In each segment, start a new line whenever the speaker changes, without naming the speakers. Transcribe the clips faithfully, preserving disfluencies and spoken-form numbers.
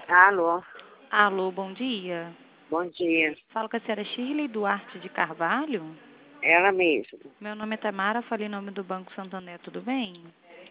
Alô,
Alô, bom dia.
bom dia.
Falo com a senhora Shirley Duarte de Carvalho.
Ela mesmo.
Meu nome é Tamara, falei em nome do Banco Santander, tudo bem?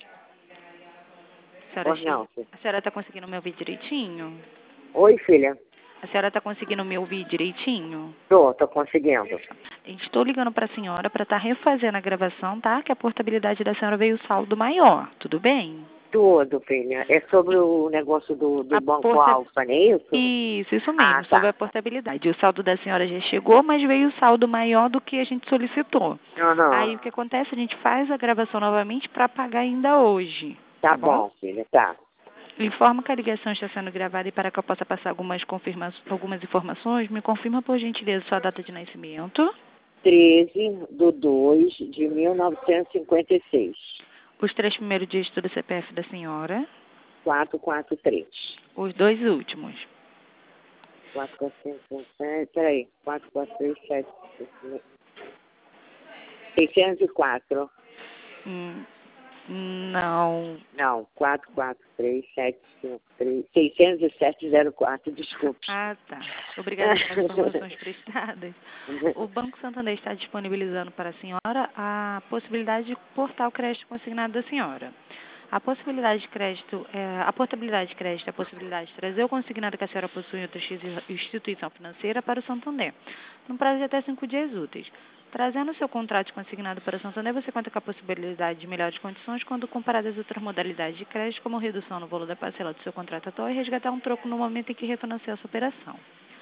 Senhora
Pois
Shirley,
não, filha.
a senhora está conseguindo me ouvir direitinho?
Oi, filha.
A senhora está conseguindo me ouvir direitinho?
Tô, tô conseguindo.
Estou ligando para a senhora para estar refazendo a gravação, tá? Que a portabilidade da senhora veio saldo maior, tudo bem?
Tudo, filha. É sobre o negócio do, do
A
Banco
porta...
Alfa, não é isso?
Isso, isso
Ah,
mesmo, sobre
tá.
a portabilidade. O saldo da senhora já chegou, mas veio o saldo maior do que a gente solicitou.
Aham.
Aí o que acontece? A gente faz a gravação novamente para pagar ainda hoje,
Tá
tá bom?
bom, filha, tá.
Informo que a ligação está sendo gravada e para que eu possa passar algumas, confirma... algumas informações, me confirma por gentileza sua data de nascimento,
treze do dois de mil novecentos e cinquenta e seis.
os três primeiros dígitos do C P F da senhora,
quatrocentos e quarenta e três.
os dois últimos.
quatrocentos e cinquenta e sete. Peraí. quatrocentos e quarenta e três, sete. seiscentos e quatro.
Hum, não.
Não, quatrocentos e quarenta e três, setecentos e cinquenta e três, seiscentos e sete zero quatro, desculpe.
Ah, tá. Obrigada pelas informações prestadas. O Banco Santander está disponibilizando para a senhora a possibilidade de portar o crédito consignado da senhora. A possibilidade de crédito, é, a portabilidade de crédito é a possibilidade de trazer o consignado que a senhora possui em outra instituição financeira para o Santander, no prazo de até cinco dias úteis. Trazendo o seu contrato consignado para o Santander, você conta com a possibilidade de melhores condições quando comparado às outras modalidades de crédito, como redução no valor da parcela do seu contrato atual e resgatar um troco no momento em que refinanciar a sua operação.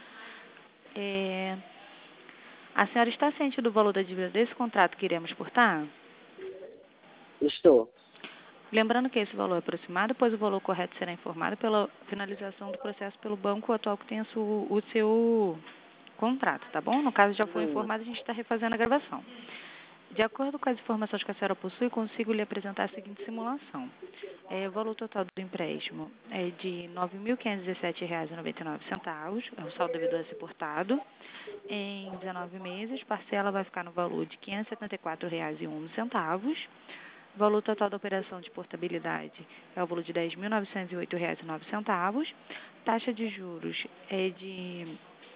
É, a senhora está ciente do valor da dívida desse contrato que iremos portar?
Estou.
Lembrando que esse valor é aproximado, pois o valor correto será informado pela finalização do processo pelo banco atual que tenha su- o seu contrato, tá bom? No caso já foi
Hum,
informado, a gente está refazendo a gravação. De acordo com as informações que a senhora possui, consigo lhe apresentar a seguinte simulação. É, o valor total do empréstimo é de nove mil quinhentos e dezessete reais e noventa e nove centavos, é o saldo devido a ser portado. Em dezenove meses, parcela vai ficar no valor de quinhentos e setenta e quatro reais e onze centavos. O valor total da operação de portabilidade é o valor de dez mil novecentos e oito reais e nove centavos. Taxa de juros é de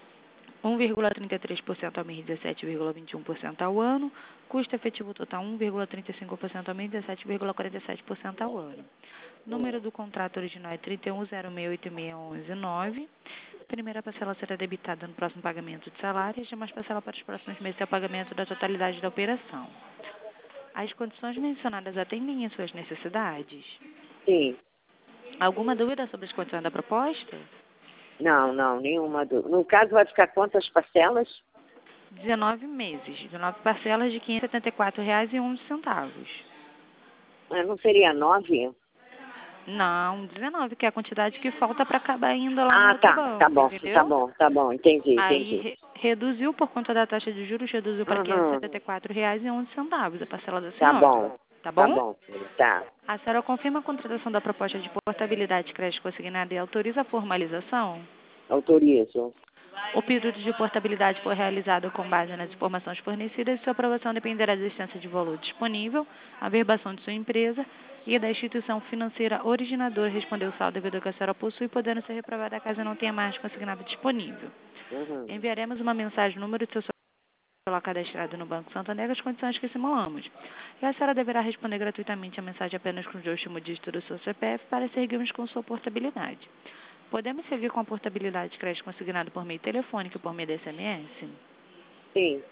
um vírgula trinta e três por cento ao mês e dezessete vírgula vinte e um por cento ao ano. Custo efetivo total um vírgula trinta e cinco por cento ao mês e dezessete vírgula quarenta e sete por cento ao ano. Número do contrato original é trinta e um zero seis oito seis um um nove. Primeira parcela será debitada no próximo pagamento de salário e as demais parcelas para os próximos meses é o pagamento da totalidade da operação. As condições mencionadas atendem às suas necessidades?
sim.
Alguma dúvida sobre as condições da proposta?
Não, não, nenhuma dúvida. No caso, vai ficar quantas parcelas?
dezenove meses, dezenove parcelas de quinhentos e setenta e quatro reais e onze centavos.
Ah, não seria nove?
Não, dezenove, que é a quantidade que falta para acabar indo lá no
Ah,
outro
tá. Tá
banco,
bom, tá
entendeu?
bom, tá bom. Entendi,
Aí
entendi.
re- reduziu por conta da taxa de juros, reduziu para quinhentos e
Uhum.
setenta e quatro reais e onze centavos a parcela da
Tá
senhora.
bom.
Tá
Tá
bom?
bom, filho. Tá.
A senhora confirma a contratação da proposta de portabilidade de crédito consignada e autoriza a formalização?
Autorizo.
O período de portabilidade foi realizado com base nas informações fornecidas e sua aprovação dependerá da existência de valor disponível, a verbação de sua empresa e da instituição financeira originadora responder o saldo devido ao que a senhora possui, podendo ser reprovada caso não tenha mais consignado disponível.
Uhum.
Enviaremos uma mensagem no número de seu celular cadastrado no Banco Santander as condições que simulamos. E a senhora deverá responder gratuitamente a mensagem apenas com o último dígito do seu C P F para seguirmos com sua portabilidade. Podemos seguir com a portabilidade de crédito consignado por meio telefônico e por meio de S M S?
Sim.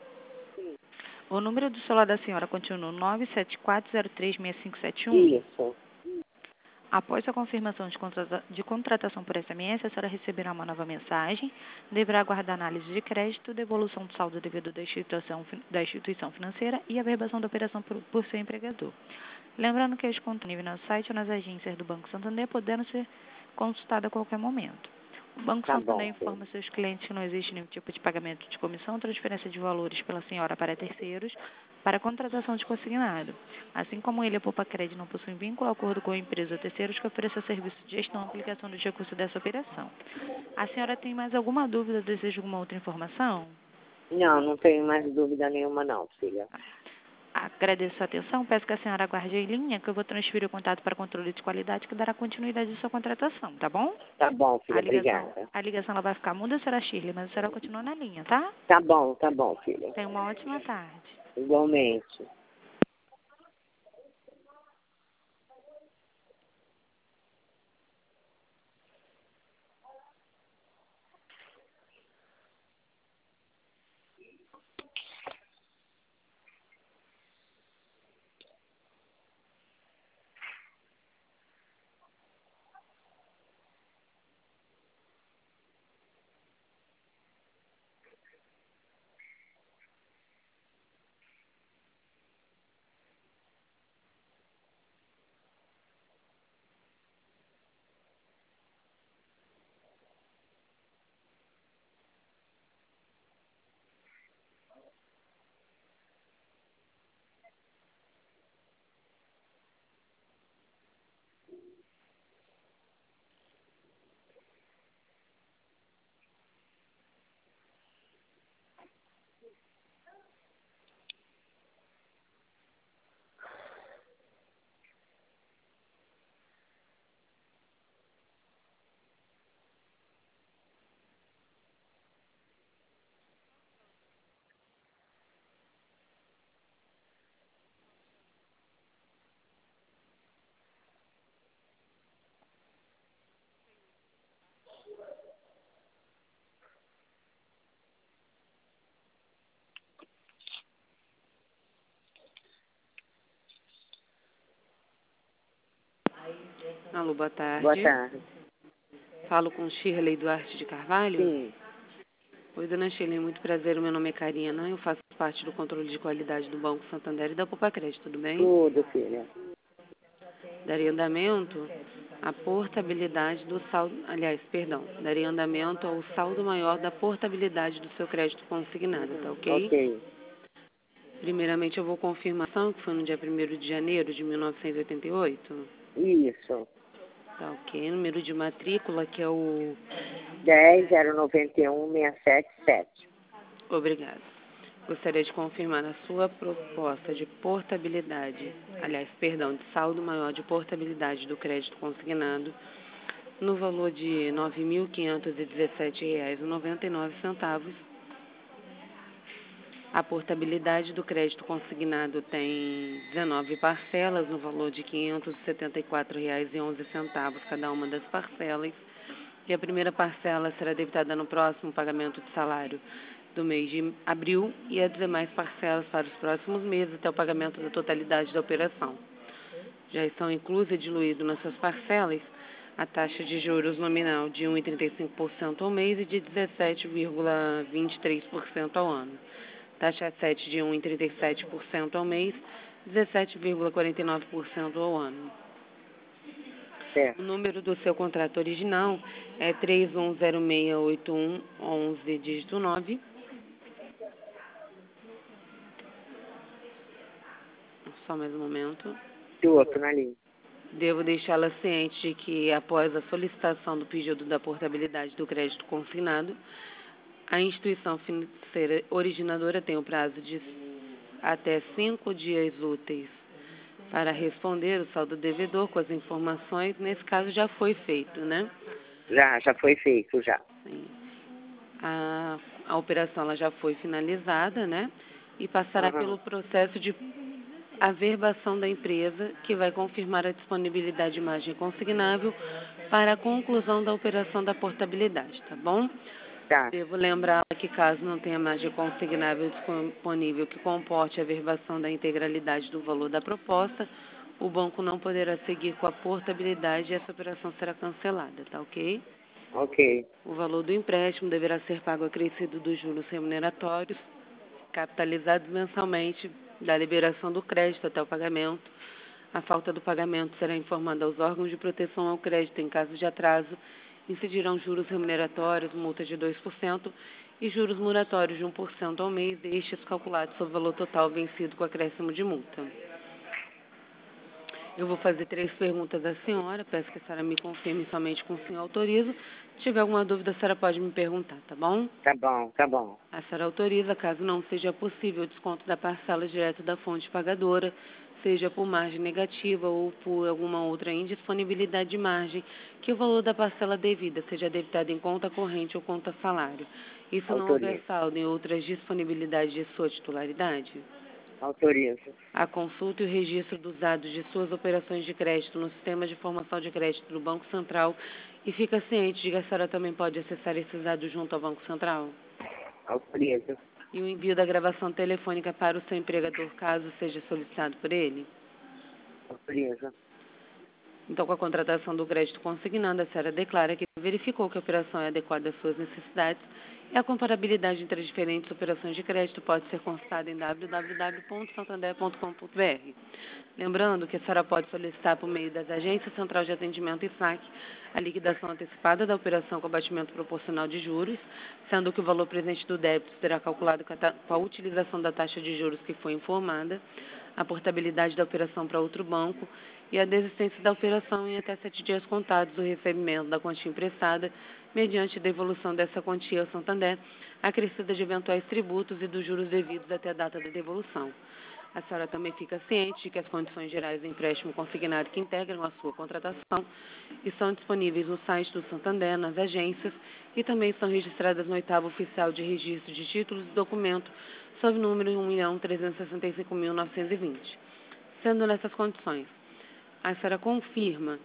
O número do celular da senhora continua nove sete quatro zero três seis cinco sete um.
Isso.
Após a confirmação de, contrata de contratação por S M S, a senhora receberá uma nova mensagem, deverá aguardar análise de crédito, devolução do saldo devido da instituição, da instituição financeira e a verbação da operação por, por seu empregador. Lembrando que este conta disponível no site ou nas agências do Banco Santander, podendo ser consultado a qualquer momento. O Banco
Tá
Santander
bom, filho.
informa seus clientes que não existe nenhum tipo de pagamento de comissão ou transferência de valores pela senhora para terceiros para a contratação de consignado. Assim como ele, a Poupa Crédito, não possui vínculo ou acordo com a empresa ou terceiros que ofereça serviço de gestão ou aplicação dos recursos dessa operação. A senhora tem mais alguma dúvida ou deseja alguma outra informação?
Não, não tenho mais dúvida nenhuma não, filha.
Agradeço a sua atenção, peço que a senhora aguarde em linha, que eu vou transferir o contato para controle de qualidade, que dará continuidade à sua contratação, tá bom?
Tá bom,
A
filha,
ligação,
obrigada.
a ligação ela vai ficar muda, senhora Shirley, mas a senhora continua na linha, tá?
Tá bom, tá bom, filha.
Tenha uma ótima tarde.
Igualmente.
Alô, boa tarde.
Boa tarde.
Falo com Shirley Duarte de Carvalho?
Sim,
Oi, dona Shirley, muito prazer. O meu nome é Karina. Eu faço parte do controle de qualidade do Banco Santander e da Poupa Crédito, tudo bem?
tudo, filha.
Daria andamento à portabilidade do saldo... Aliás, perdão. Daria andamento ao saldo maior da portabilidade do seu crédito consignado, tá ok?
Ok.
Primeiramente, eu vou confirmação, que foi no dia primeiro de janeiro de mil novecentos e oitenta e oito.
Isso.
Tá ok. Número de matrícula, que é o...
dez zero nove um seis sete sete.
Obrigada. Gostaria de confirmar a sua proposta de portabilidade, aliás, perdão, de saldo maior de portabilidade do crédito consignado no valor de nove mil quinhentos e dezessete reais e noventa e nove centavos. A portabilidade do crédito consignado tem dezenove parcelas no valor de quinhentos e setenta e quatro reais e onze centavos cada uma das parcelas. E a primeira parcela será debitada no próximo pagamento de salário do mês de abril e as demais parcelas para os próximos meses até o pagamento da totalidade da operação. Já estão inclusas e diluídas nessas parcelas a taxa de juros nominal de um vírgula trinta e cinco por cento ao mês e de dezessete vírgula vinte e três por cento ao ano. Taxa sete de um vírgula trinta e sete por cento ao mês, dezessete vírgula quarenta e nove por cento ao ano.
Certo.
O número do seu contrato original é três um zero seis oito um um um, dígito nove. Só mais um momento.
E o outro na linha.
Devo deixá-la ciente de que, após a solicitação do pedido da portabilidade do crédito consignado, a instituição financeira originadora tem o prazo de até cinco dias úteis para responder o saldo devedor com as informações. Nesse caso, já foi feito, né?
Já, já foi feito, já.
Sim. A, a operação ela já foi finalizada, né? E passará
Uhum.
pelo processo de averbação da empresa, que vai confirmar a disponibilidade de margem consignável para a conclusão da operação da portabilidade, tá bom?
Tá.
Devo lembrar que, caso não tenha margem consignável disponível que comporte a averbação da integralidade do valor da proposta, o banco não poderá seguir com a portabilidade e essa operação será cancelada, tá ok?
Ok.
O valor do empréstimo deverá ser pago acrescido dos juros remuneratórios, capitalizados mensalmente da liberação do crédito até o pagamento. A falta do pagamento será informada aos órgãos de proteção ao crédito em caso de atraso. Incidirão juros remuneratórios, multa de dois por cento e juros moratórios de um por cento ao mês, estes calculados sobre o valor total vencido com acréscimo de multa. Eu vou fazer três perguntas à senhora, peço que a senhora me confirme somente com o senhor autoriza. Se tiver alguma dúvida, a senhora pode me perguntar, tá bom?
Tá bom, tá bom.
A senhora autoriza, caso não seja possível o desconto da parcela direto da fonte pagadora, seja por margem negativa ou por alguma outra indisponibilidade de margem, que o valor da parcela devida seja debitado em conta corrente ou conta salário. Isso não houver
Autorizo.
saldo em outras disponibilidades de sua titularidade?
Autorizo.
A consulta e o registro dos dados de suas operações de crédito no sistema de informação de crédito do Banco Central e fica ciente de que a senhora também pode acessar esses dados junto ao Banco Central?
Autorizo.
E o envio da gravação telefônica para o seu empregador, caso seja solicitado por ele?
Autorizo.
Então, com a contratação do crédito consignado, a senhora declara que verificou que a operação é adequada às suas necessidades e a comparabilidade entre as diferentes operações de crédito pode ser consultada em w w w ponto santander ponto com ponto b r. Lembrando que a senhora pode solicitar por meio das agências Central de Atendimento e S A C a liquidação antecipada da operação com abatimento proporcional de juros, sendo que o valor presente do débito será calculado com a, ta- com a utilização da taxa de juros que foi informada, a portabilidade da operação para outro banco e a desistência da operação em até sete dias contados do recebimento da quantia emprestada, mediante devolução dessa quantia ao Santander, acrescida de eventuais tributos e dos juros devidos até a data da devolução. A senhora também fica ciente de que as condições gerais do empréstimo consignado que integram a sua contratação estão disponíveis no site do Santander, nas agências, e também estão registradas no oitavo oficial de registro de títulos e documentos, sob número um milhão trezentos e sessenta e cinco mil novecentos e vinte. Sendo nessas condições, a senhora confirma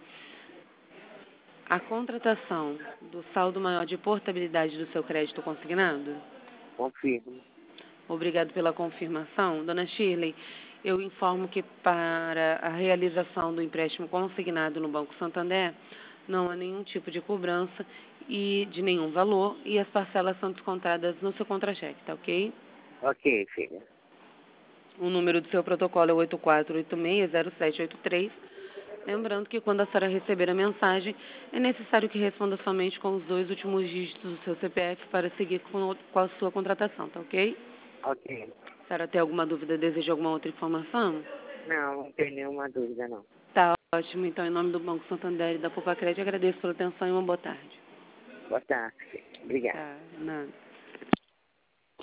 a contratação do saldo maior de portabilidade do seu crédito consignado?
Confirmo.
Obrigado pela confirmação. Dona Shirley, eu informo que para a realização do empréstimo consignado no Banco Santander, não há nenhum tipo de cobrança e de nenhum valor e as parcelas são descontadas no seu contra-cheque, tá ok?
Ok, filha.
O número do seu protocolo é oito quatro oito seis zero sete oito três. Lembrando que quando a senhora receber a mensagem, é necessário que responda somente com os dois últimos dígitos do seu C P F para seguir com o- com a sua contratação, tá ok?
Ok.
A senhora tem alguma dúvida, deseja alguma outra informação?
Não, não tem nenhuma dúvida, não.
Tá ótimo. Então, em nome do Banco Santander e da Poupa Crédito, agradeço pela atenção e uma boa tarde.
Boa tarde, filha. Obrigada.
Tá, nada.